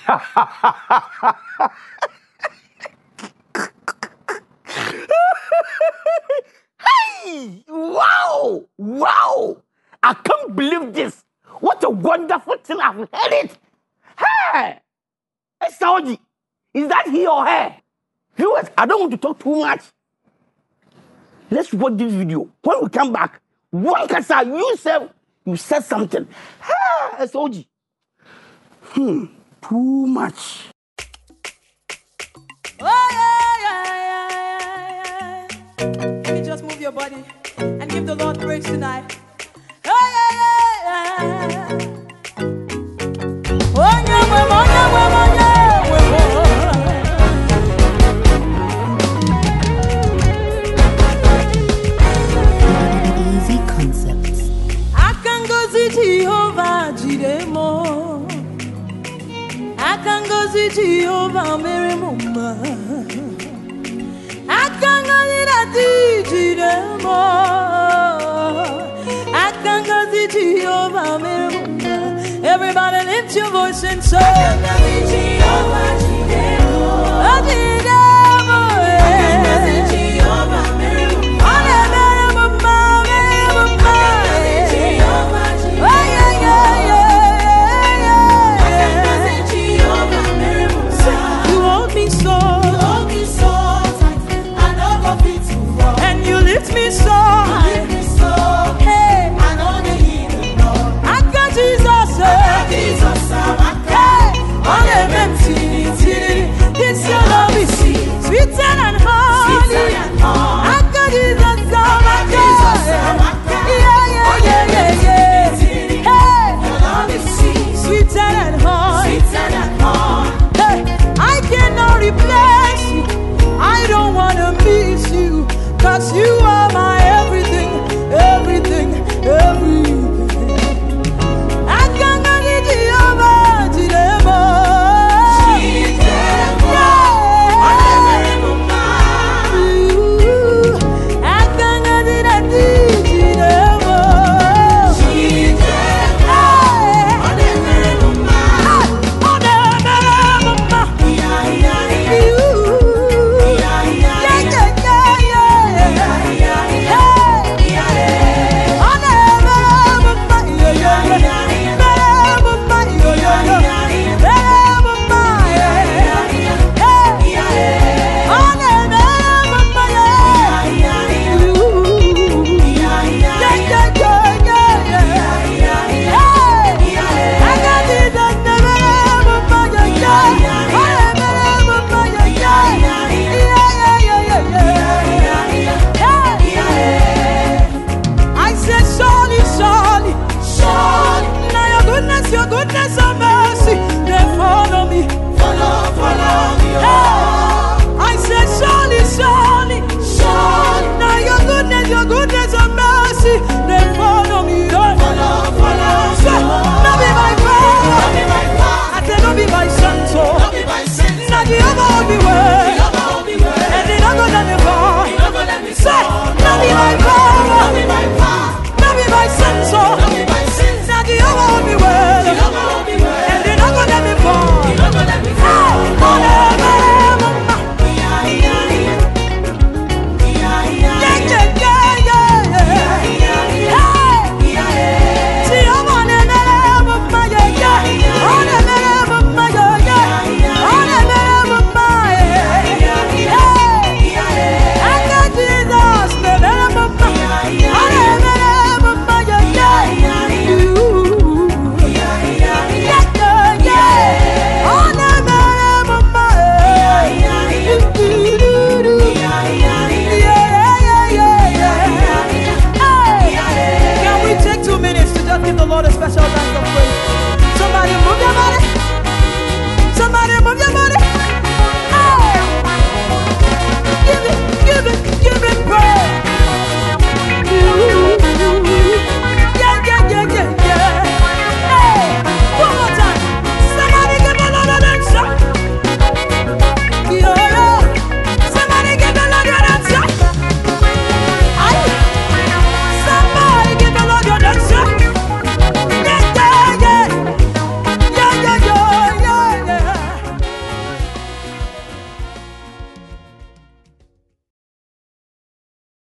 Hey! Wow! Wow! I can't believe this. What a wonderful thing I've heard it. Hey! Hey, Saudi, is that he or her? Viewers, I don't want to talk too much. Let's watch this video. When we come back, one kasa, you said something. Hey, Saudi. Too much. Oh, yeah. Let me just move your body and give the Lord praise tonight. Oh, yeah. Oh, yeah. Easy concepts. I can go see Jehovah Jiremo. I can go see Jehovah Mary Mumma. I can go see that Jiremo. I can go see Jehovah Mary Mumma. Everybody lift your voice and say.